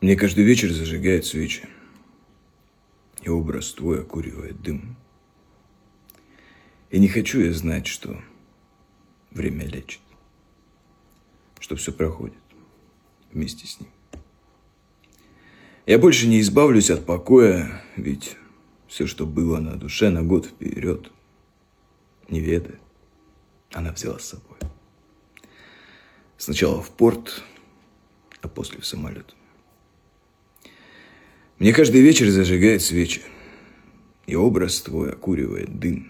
Мне каждый вечер зажигает свечи, и образ твой окуривает дым. И не хочу я знать, что время лечит, что все проходит вместе с ним. Я больше не избавлюсь от покоя, ведь все, что было на душе на год вперед, не ведая, она взяла с собой. Сначала в порт, а после в самолет. Мне каждый вечер зажигает свечи, и образ твой окуривает дым.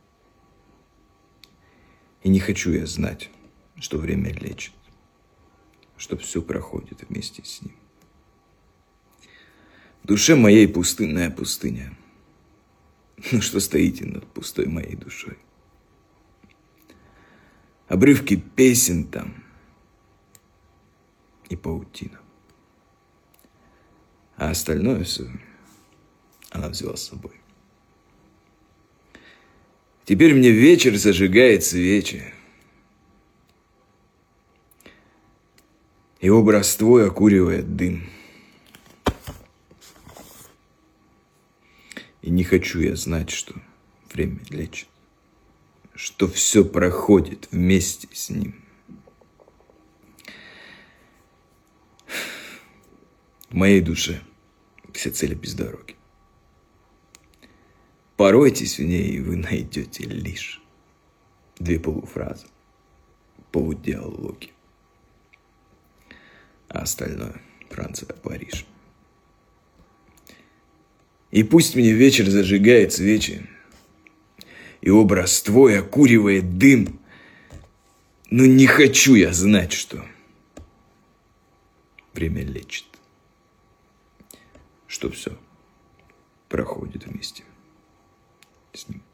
И не хочу я знать, что время лечит, что все проходит вместе с ним. В душе моей пустынная пустыня. Ну что стоите над пустой моей душой? Обрывки песен там и паутина. А остальное все она взяла с собой. Теперь мне вечер зажигает свечи, и образ твой окуривает дым. И не хочу я знать, что время лечит, что все проходит вместе с ним. В моей душе все цели без дороги. Поройтесь в ней, и вы найдете лишь две полуфразы, полудиалоги. А остальное Франция, Париж. И пусть мне вечер зажигает свечи, и образ твой окуривает дым, но не хочу я знать, что время лечит, что все проходит вместе с ним.